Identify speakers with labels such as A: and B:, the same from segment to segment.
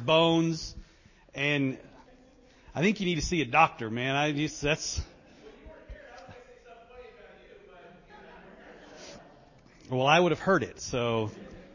A: bones. And I think you need to see a doctor, man. Well, I would have heard it. So,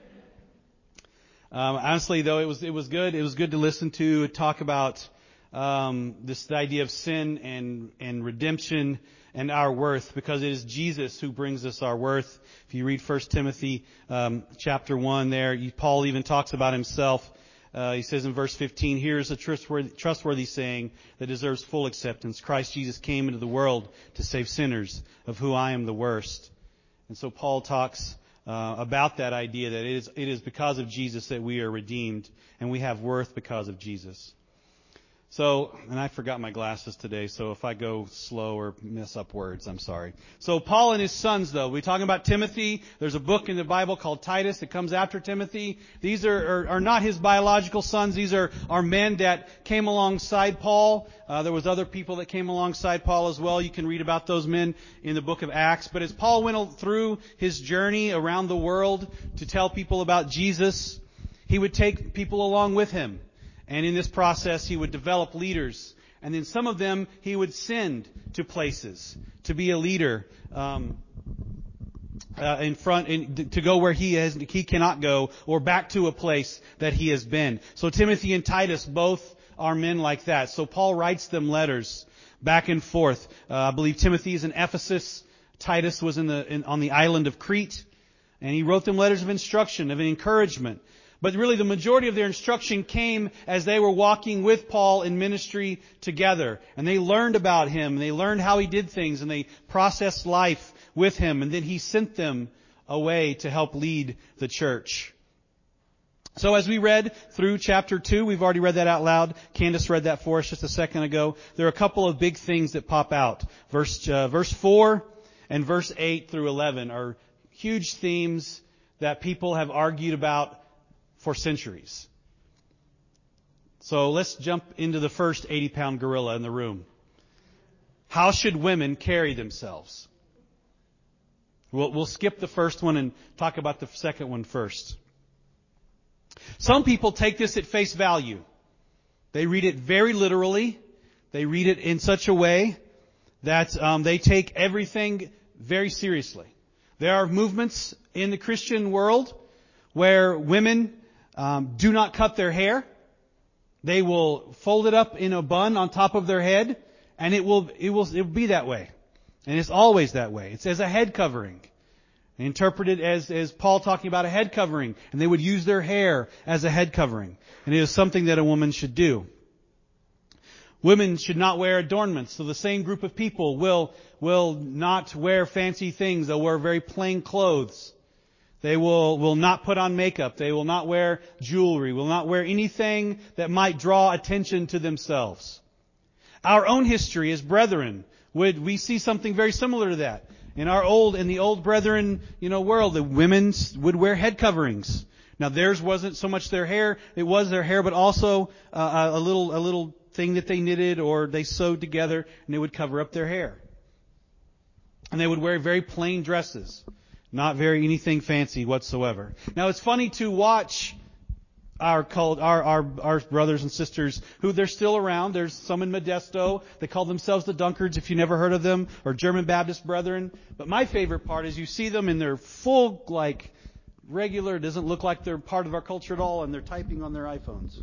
A: honestly, though, it was good. It was good to listen to talk about this idea of sin and redemption and our worth, because it is Jesus who brings us our worth. If you read 1 Timothy chapter 1 there, Paul even talks about himself. He says in verse 15, "Here's a trustworthy saying that deserves full acceptance. Christ Jesus came into the world to save sinners, of whom I am the worst." And so Paul talks about that idea that it is because of Jesus that we are redeemed, and we have worth because of Jesus. So, and I forgot my glasses today, so if I go slow or mess up words, I'm sorry. So Paul and his sons, though, we're talking about Timothy. There's a book in the Bible called Titus that comes after Timothy. These are not his biological sons. These are men that came alongside Paul. There was other people that came alongside Paul as well. You can read about those men in the book of Acts. But as Paul went through his journey around the world to tell people about Jesus, he would take people along with him. And in this process, he would develop leaders. And then some of them he would send to places to be a leader in front, to go where he cannot go, or back to a place that he has been. So Timothy and Titus both are men like that. So Paul writes them letters back and forth. I believe Timothy is in Ephesus. Titus was on the island of Crete. And he wrote them letters of instruction, of encouragement. But really the majority of their instruction came as they were walking with Paul in ministry together. And they learned about him. They learned how he did things. And they processed life with him. And then he sent them away to help lead the church. So as we read through chapter 2, we've already read that out loud. Candace read that for us just a second ago. There are a couple of big things that pop out. Verse 4 and verse 8 through 11 are huge themes that people have argued about for centuries. So let's jump into the first 80-pound gorilla in the room. How should women carry themselves? We'll skip the first one and talk about the second one first. Some people take this at face value. They read it very literally. They read it in such a way that they take everything very seriously. There are movements in the Christian world where women do not cut their hair. They will fold it up in a bun on top of their head, and it will be that way. And it's always that way. It's as a head covering. They interpret it as Paul talking about a head covering, and they would use their hair as a head covering. And it is something that a woman should do. Women should not wear adornments. So the same group of people will not wear fancy things. They'll wear very plain clothes. They will not put on makeup. They will not wear jewelry. Will not wear anything that might draw attention to themselves. Our own history as brethren, we see something very similar to that. In the old brethren, world, the women would wear head coverings. Now theirs wasn't so much their hair. It was their hair, but also a little thing that they knitted or they sewed together, and they would cover up their hair. And they would wear very plain dresses. Not very anything fancy whatsoever. Now it's funny to watch our brothers and sisters who they're still around. There's some in Modesto. They call themselves the Dunkards, if you never heard of them, or German Baptist Brethren. But my favorite part is you see them in their full, regular, doesn't look like they're part of our culture at all, and they're typing on their iPhones.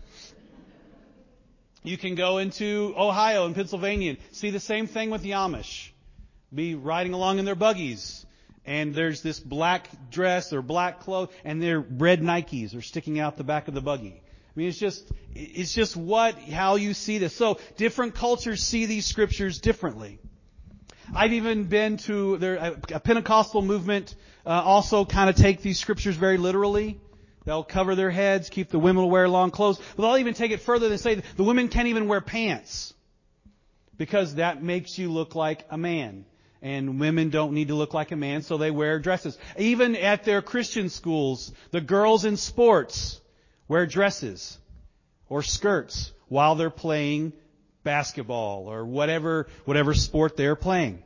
A: You can go into Ohio and Pennsylvania and see the same thing with the Amish. Be riding along in their buggies. And there's this black dress or black clothes, and their red Nikes are sticking out the back of the buggy. I mean, it's just how you see this. So different cultures see these scriptures differently. I've even been to a Pentecostal movement, also kind of take these scriptures very literally. They'll cover their heads, keep the women will wear long clothes. But they'll even take it further and say the women can't even wear pants because that makes you look like a man. And women don't need to look like a man, so they wear dresses. Even at their Christian schools, the girls in sports wear dresses or skirts while they're playing basketball or whatever sport they're playing.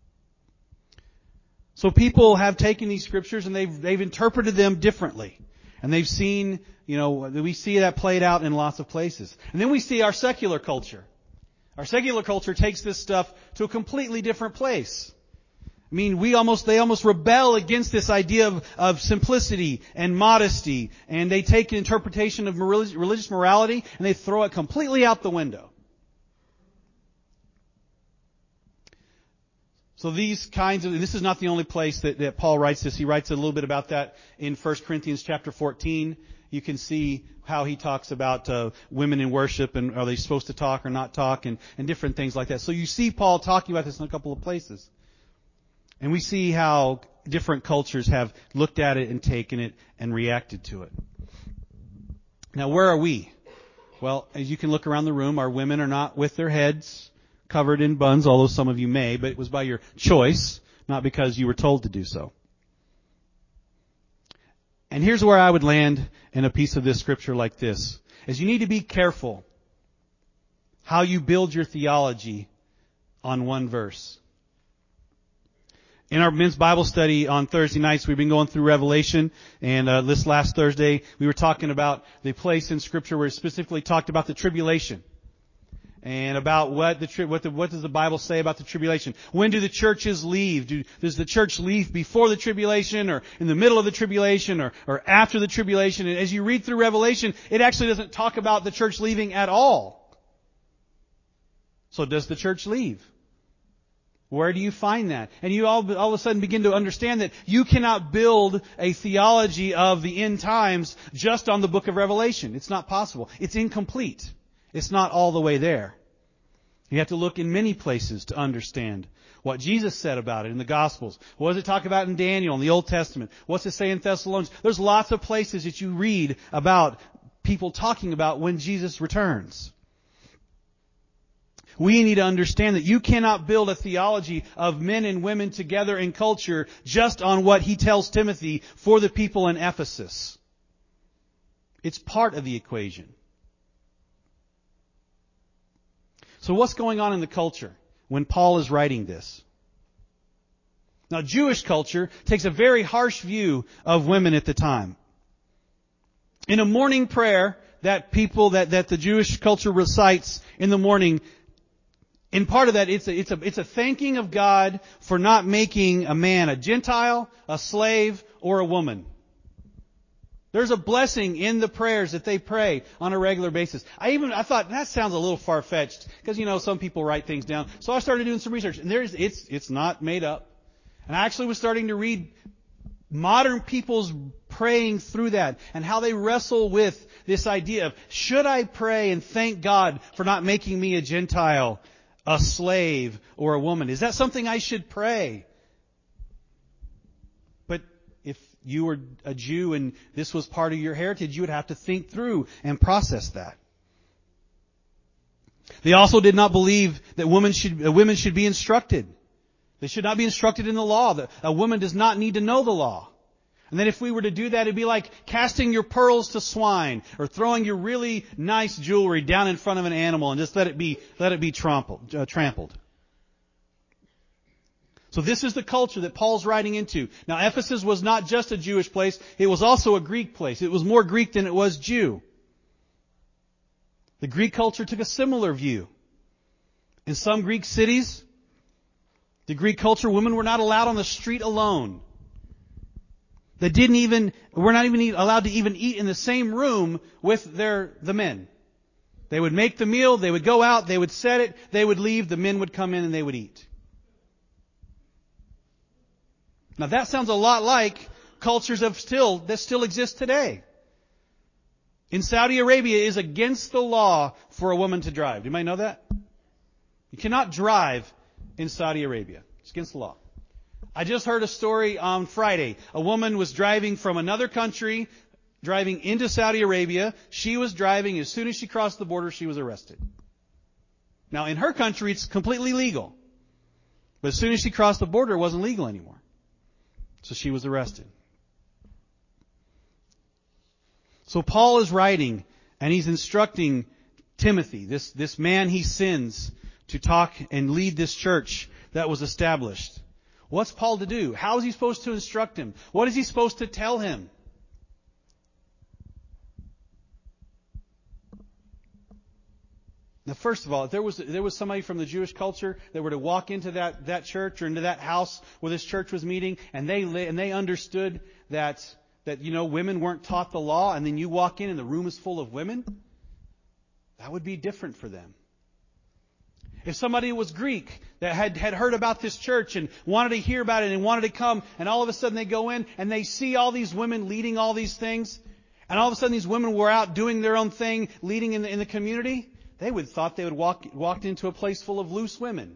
A: So people have taken these scriptures and they've interpreted them differently. And they've seen, we see that played out in lots of places. And then we see our secular culture. Our secular culture takes this stuff to a completely different place. I mean, they almost rebel against this idea of simplicity and modesty, and they take an interpretation of religious morality and they throw it completely out the window. So this is not the only place that Paul writes this. He writes a little bit about that in 1 Corinthians chapter 14. You can see how he talks about women in worship and are they supposed to talk or not talk and different things like that. So you see Paul talking about this in a couple of places. And we see how different cultures have looked at it and taken it and reacted to it. Now, where are we? Well, as you can look around the room, our women are not with their heads covered in buns, although some of you may, but it was by your choice, not because you were told to do so. And here's where I would land in a piece of this scripture like this, is you need to be careful how you build your theology on one verse. In our men's Bible study on Thursday nights, we've been going through Revelation, and this last Thursday we were talking about the place in Scripture where it specifically talked about the tribulation, and about what does the Bible say about the tribulation? When do the churches leave? Does the church leave before the tribulation, or in the middle of the tribulation, or after the tribulation? And as you read through Revelation, it actually doesn't talk about the church leaving at all. So does the church leave? Where do you find that? And you all of a sudden begin to understand that you cannot build a theology of the end times just on the book of Revelation. It's not possible. It's incomplete. It's not all the way there. You have to look in many places to understand what Jesus said about it in the Gospels. What does it talk about in Daniel in the Old Testament? What's it say in Thessalonians? There's lots of places that you read about people talking about when Jesus returns. We need to understand that you cannot build a theology of men and women together in culture just on what he tells Timothy for the people in Ephesus. It's part of the equation. So what's going on in the culture when Paul is writing this? Now, Jewish culture takes a very harsh view of women at the time. In a morning prayer that the Jewish culture recites in the morning, in part of that, it's a thanking of God for not making a man a Gentile, a slave, or a woman. There's a blessing in the prayers that they pray on a regular basis. I thought that sounds a little far-fetched because some people write things down. So I started doing some research, and it's not made up. And I actually was starting to read modern people's praying through that and how they wrestle with this idea of, should I pray and thank God for not making me a Gentile, a slave, or a woman? Is that something I should pray? But if you were a Jew and this was part of your heritage, you would have to think through and process that. They also did not believe that women should be instructed. They should not be instructed in the law. That a woman does not need to know the law. And then if we were to do that, it'd be like casting your pearls to swine or throwing your really nice jewelry down in front of an animal and just let it be trampled. So this is the culture that Paul's writing into. Now, Ephesus was not just a Jewish place. It was also a Greek place. It was more Greek than it was Jew. The Greek culture took a similar view. In some Greek cities, the Greek culture, women were not allowed on the street alone. They were not even allowed to even eat in the same room with the men. They would make the meal, they would go out, they would set it, they would leave, the men would come in and they would eat. Now that sounds a lot like cultures that still exist today. In Saudi Arabia, it is against the law for a woman to drive. Do you might know that? You cannot drive in Saudi Arabia. It's against the law. I just heard a story on Friday. A woman was driving from another country, driving into Saudi Arabia. She was driving. As soon as she crossed the border, she was arrested. Now, in her country, it's completely legal. But as soon as she crossed the border, it wasn't legal anymore. So she was arrested. So Paul is writing, and he's instructing Timothy, this man he sends to talk and lead this church that was established. What's Paul to do? How is he supposed to instruct him? What is he supposed to tell him? Now, first of all, if there was somebody from the Jewish culture that were to walk into that church or into that house where this church was meeting, and they understood that women weren't taught the law, and then you walk in and the room is full of women, that would be different for them. If somebody was Greek that had heard about this church and wanted to hear about it and wanted to come, and all of a sudden they go in and they see all these women leading all these things, and all of a sudden these women were out doing their own thing, leading in the community, they would have thought they would walked into a place full of loose women.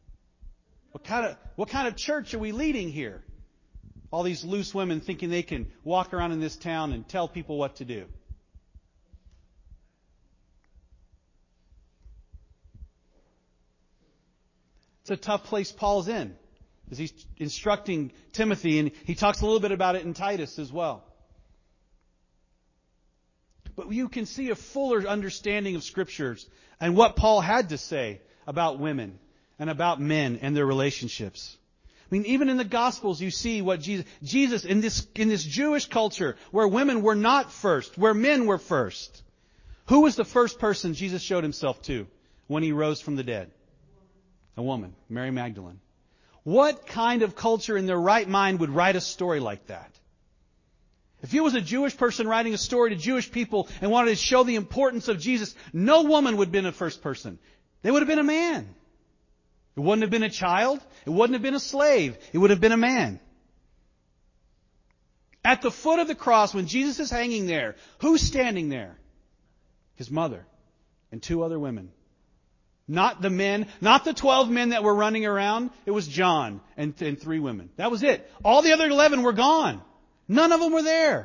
A: What kind of church are we leading here? All these loose women thinking they can walk around in this town and tell people what to do. It's a tough place Paul's in, as he's instructing Timothy, and he talks a little bit about it in Titus as well. But you can see a fuller understanding of Scriptures and what Paul had to say about women and about men and their relationships. I mean, even in the Gospels, you see what Jesus in this Jewish culture where women were not first, where men were first. Who was the first person Jesus showed himself to when he rose from the dead? A woman, Mary Magdalene. What kind of culture in their right mind would write a story like that? If you was a Jewish person writing a story to Jewish people and wanted to show the importance of Jesus, no woman would have been a first person. They would have been a man. It wouldn't have been a child. It wouldn't have been a slave. It would have been a man. At the foot of the cross, when Jesus is hanging there, who's standing there? His mother and 2 other women. Not the men, not the 12 men that were running around. It was John and 3 women. That was it. All the other 11 were gone. None of them were there.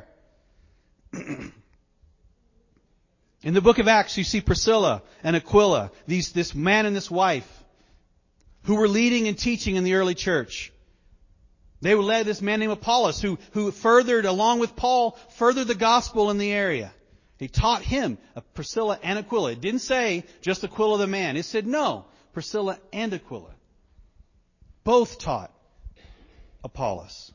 A: In the book of Acts, you see Priscilla and Aquila, this man and this wife, who were leading and teaching in the early church. They were led this man named Apollos, who furthered, along with Paul, furthered the gospel in the area. He taught him, Priscilla and Aquila. It didn't say just Aquila the man. It said no, Priscilla and Aquila. Both taught Apollos.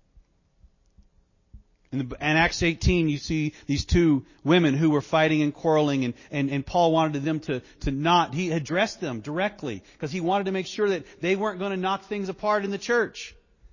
A: In Acts 18, you see these 2 women who were fighting and quarreling, and Paul wanted them to not, he addressed them directly, because he wanted to make sure that they weren't going to knock things apart in the church.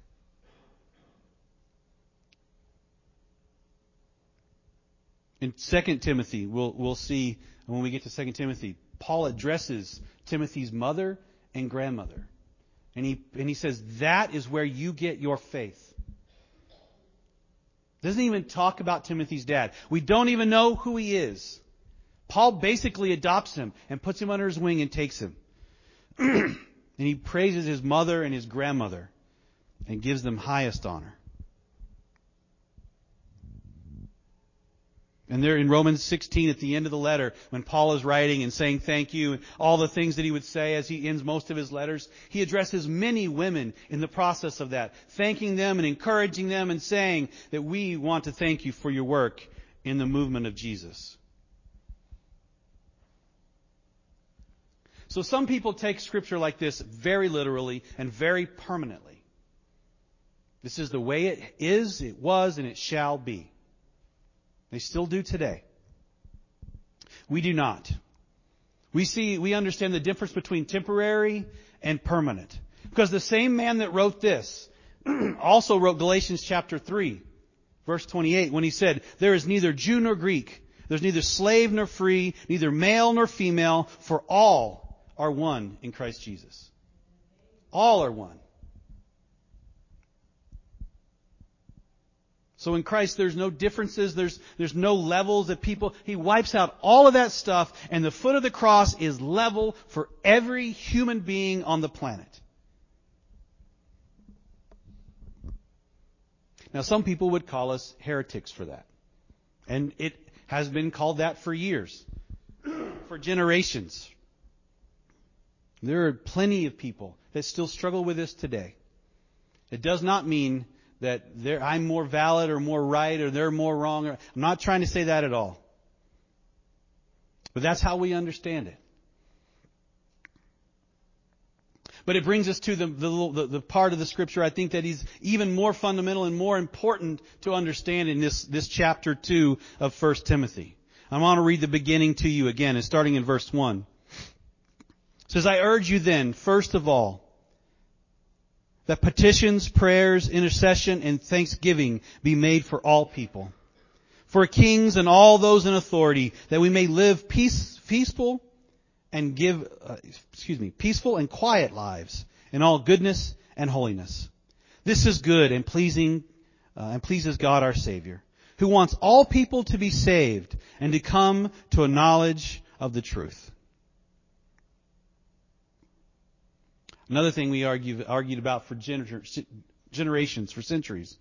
A: In 2 Timothy, we'll see when we get to 2 Timothy, Paul addresses Timothy's mother and grandmother. And he says, that is where you get your faith. Doesn't even talk about Timothy's dad. We don't even know who he is. Paul basically adopts him and puts him under his wing and takes him. And he praises his mother and his grandmother and gives them highest honor. And there in Romans 16 at the end of the letter, when Paul is writing and saying thank you, and all the things that he would say as he ends most of his letters, he addresses many women in the process of that, thanking them and encouraging them and saying that we want to thank you for your work in the movement of Jesus. So some people take Scripture like this very literally and very permanently. This is the way it is, it was, and it shall be. They still do today. We do not. We understand the difference between temporary and permanent. Because the same man that wrote this also wrote Galatians chapter 3, verse 28, when he said, there is neither Jew nor Greek, there's neither slave nor free, neither male nor female, for all are one in Christ Jesus. All are one. So in Christ, there's no differences, there's no levels of people. He wipes out all of that stuff, and the foot of the cross is level for every human being on the planet. Now, some people would call us heretics for that. And it has been called that for years, for generations. There are plenty of people that still struggle with this today. It does not mean that I'm more valid or more right or they're more wrong. I'm not trying to say that at all. But that's how we understand it. But it brings us to the part of the Scripture I think that is even more fundamental and more important to understand in this chapter 2 of 1 Timothy. I want to read the beginning to you again, and starting in verse 1. says, I urge you then, first of all, that petitions, prayers, intercession, and thanksgiving be made for all people, for kings and all those in authority, that we may live peaceful and quiet lives in all goodness and holiness. This is good and pleases God our Savior, who wants all people to be saved and to come to a knowledge of the truth. Another thing we argued about for generations, for centuries,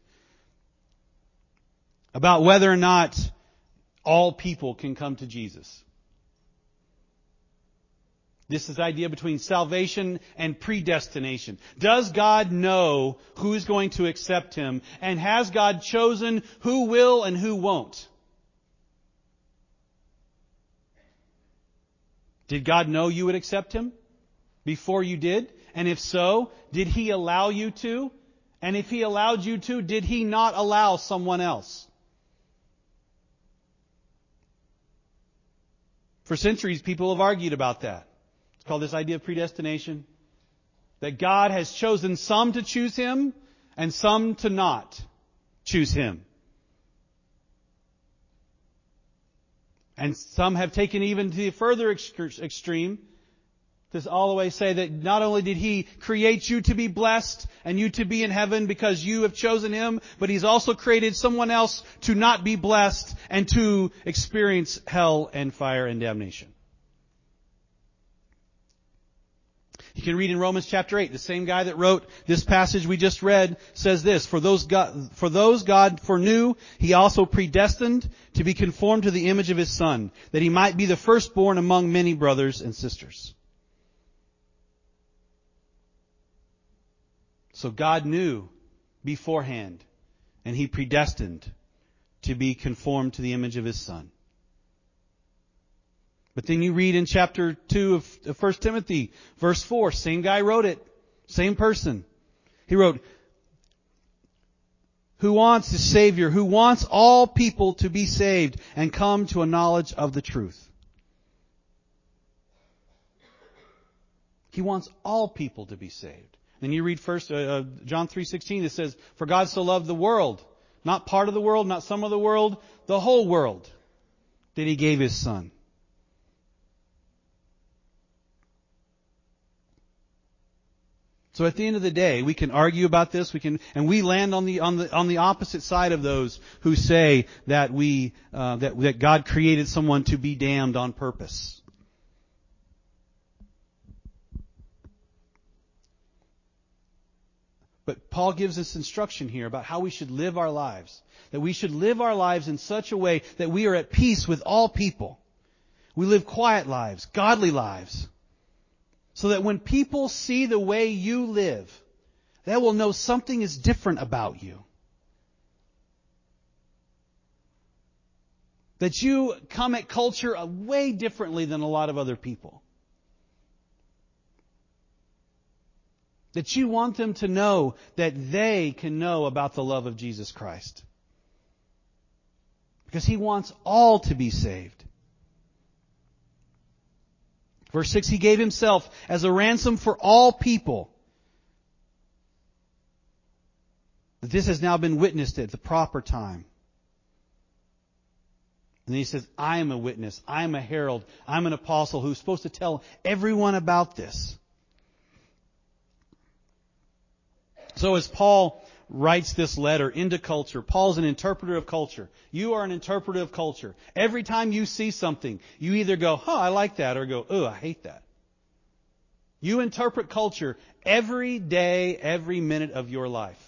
A: about whether or not all people can come to Jesus. This is the idea between salvation and predestination. Does God know who is going to accept Him? And has God chosen who will and who won't? Did God know you would accept Him before you did? And if so, did He allow you to? And if He allowed you to, did He not allow someone else? For centuries, people have argued about that. It's called this idea of predestination. That God has chosen some to choose Him and some to not choose Him. And some have taken even to the further extreme to all the way say that not only did He create you to be blessed and you to be in heaven because you have chosen Him, but He's also created someone else to not be blessed and to experience hell and fire and damnation. You can read in Romans chapter 8, the same guy that wrote this passage we just read says this, For those God foreknew, He also predestined to be conformed to the image of His Son, that He might be the firstborn among many brothers and sisters. So God knew beforehand, and He predestined to be conformed to the image of His Son. But then you read in chapter 2 of 1 Timothy, verse 4, same guy wrote it, same person. He wrote, who wants a Savior, who wants all people to be saved and come to a knowledge of the truth. He wants all people to be saved. Then you read first John 3:16, it says, for God so loved the world, not part of the world, not some of the world, the whole world, that He gave His Son. So at the end of the day, we can argue about this. And we land on the opposite side of those who say that that God created someone to be damned on purpose. But Paul gives us instruction here about how we should live our lives. That we should live our lives in such a way that we are at peace with all people. We live quiet lives, godly lives. So that when people see the way you live, they will know something is different about you. That you come at culture way differently than a lot of other people. That you want them to know that they can know about the love of Jesus Christ. Because He wants all to be saved. Verse 6, He gave Himself as a ransom for all people. This has now been witnessed at the proper time. And then He says, I am a witness. I am a herald. I'm an apostle who's supposed to tell everyone about this. So as Paul writes this letter into culture, Paul's an interpreter of culture. You are an interpreter of culture. Every time you see something, you either go, I like that, or go, I hate that. You interpret culture every day, every minute of your life.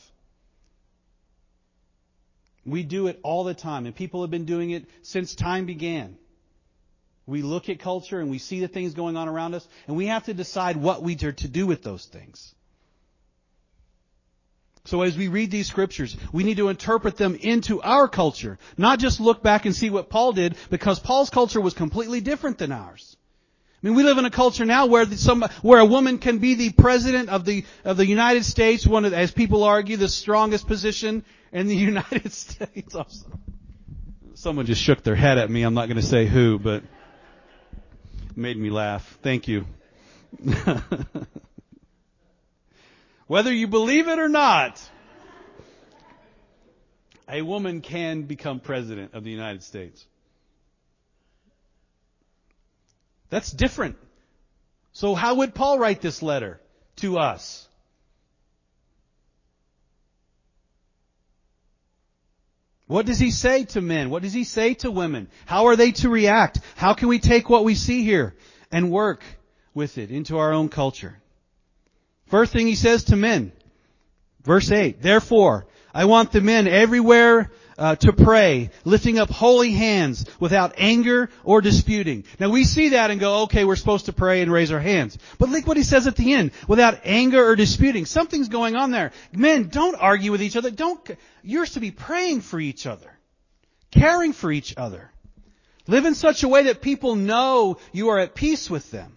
A: We do it all the time, and people have been doing it since time began. We look at culture and we see the things going on around us, and we have to decide what we are to do with those things. So as we read these scriptures, we need to interpret them into our culture. Not just look back and see what Paul did, because Paul's culture was completely different than ours. I mean, we live in a culture now where a woman can be the president of the United States, one of, as people argue, the strongest position in the United States. Someone just shook their head at me. I'm not going to say who, but it made me laugh. Thank you. Whether you believe it or not, a woman can become president of the United States. That's different. So how would Paul write this letter to us? What does he say to men? What does he say to women? How are they to react? How can we take what we see here and work with it into our own culture? First thing he says to men, verse 8, therefore, I want the men everywhere to pray, lifting up holy hands without anger or disputing. Now we see that and go, okay, we're supposed to pray and raise our hands. But look what he says at the end, without anger or disputing. Something's going on there. Men, don't argue with each other. You're to be praying for each other, caring for each other. Live in such a way that people know you are at peace with them.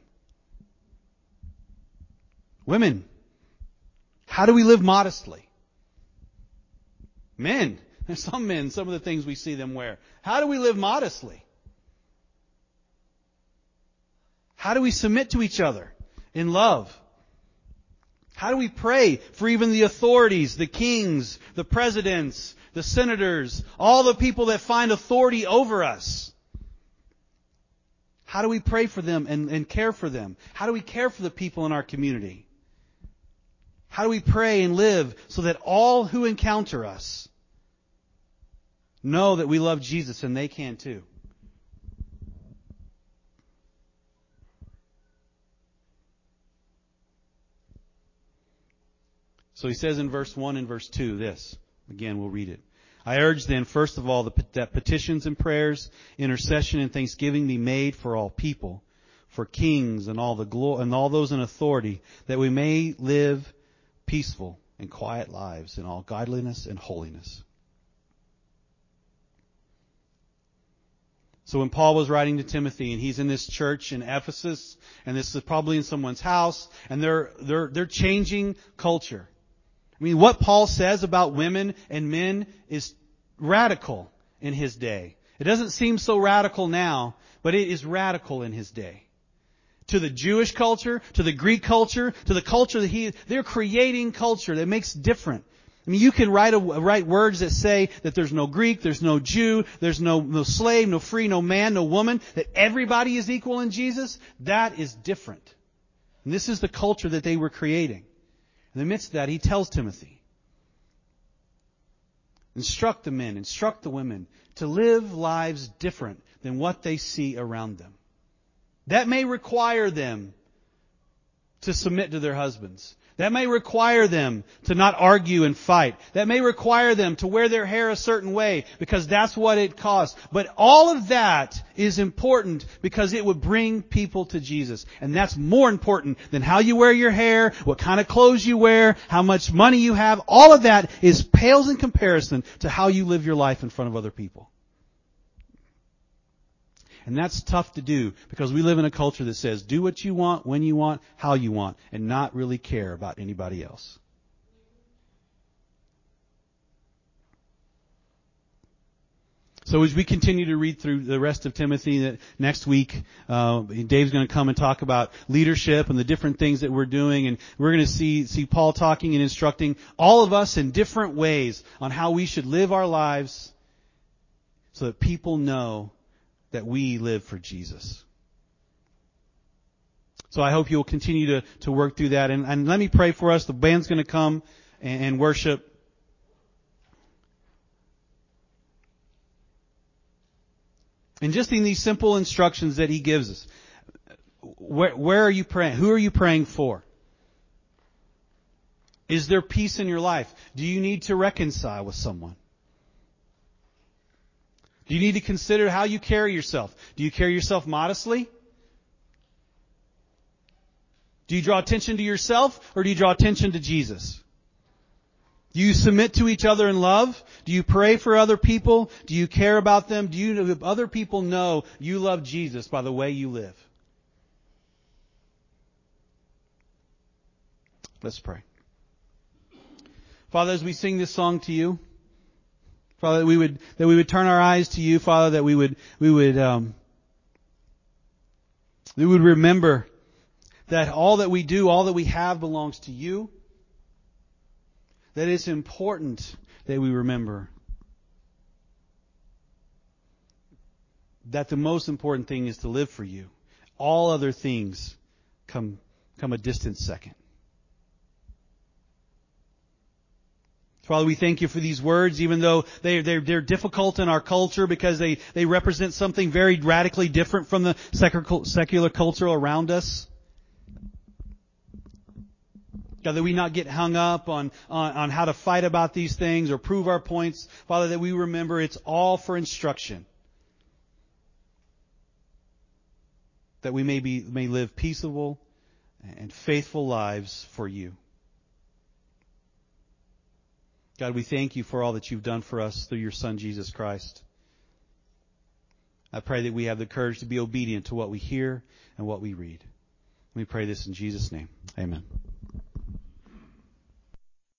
A: Women, how do we live modestly? Men, there's some men, some of the things we see them wear. How do we live modestly? How do we submit to each other in love? How do we pray for even the authorities, the kings, the presidents, the senators, all the people that find authority over us? How do we pray for them and care for them? How do we care for the people in our community? How do we pray and live so that all who encounter us know that we love Jesus and they can too? So he says in verse 1 and verse 2 this. Again, we'll read it. I urge then, first of all, that petitions and prayers, intercession and thanksgiving be made for all people, for kings and all those in authority, that we may live peaceful and quiet lives in all godliness and holiness. So when Paul was writing to Timothy and he's in this church in Ephesus, and this is probably in someone's house, and they're changing culture. I mean, what Paul says about women and men is radical in his day. It doesn't seem so radical now, but it is radical in his day. To the Jewish culture, to the Greek culture, to the culture that they're creating culture that makes different. I mean, you can write words that say that there's no Greek, there's no Jew, there's no slave, no free, no man, no woman, that everybody is equal in Jesus. That is different. And this is the culture that they were creating. In the midst of that, he tells Timothy, instruct the men, instruct the women to live lives different than what they see around them. That may require them to submit to their husbands. That may require them to not argue and fight. That may require them to wear their hair a certain way because that's what it costs. But all of that is important because it would bring people to Jesus. And that's more important than how you wear your hair, what kind of clothes you wear, how much money you have. All of that pales in comparison to how you live your life in front of other people. And that's tough to do because we live in a culture that says do what you want, when you want, how you want, and not really care about anybody else. So as we continue to read through the rest of Timothy, next week, Dave's going to come and talk about leadership and the different things that we're doing. And we're going to see Paul talking and instructing all of us in different ways on how we should live our lives so that people know that we live for Jesus. So I hope you'll continue to work through that. And let me pray for us. The band's going to come and worship. And just in these simple instructions that he gives us, where are you praying? Who are you praying for? Is there peace in your life? Do you need to reconcile with someone? Do you need to consider how you carry yourself? Do you carry yourself modestly? Do you draw attention to yourself or do you draw attention to Jesus? Do you submit to each other in love? Do you pray for other people? Do you care about them? Do other people know you love Jesus by the way you live? Let's pray. Father, as we sing this song to you, Father, that we would turn our eyes to you, Father, that we would remember that all that we do, all that we have belongs to you, that it's important that we remember that the most important thing is to live for you. All other things come a distant second. Father, we thank you for these words, even though they're difficult in our culture because they represent something very radically different from the secular culture around us. God, that we not get hung up on how to fight about these things or prove our points. Father, that we remember it's all for instruction. That we may live peaceable and faithful lives for you. God, we thank you for all that you've done for us through your Son, Jesus Christ. I pray that we have the courage to be obedient to what we hear and what we read. We pray this in Jesus' name. Amen.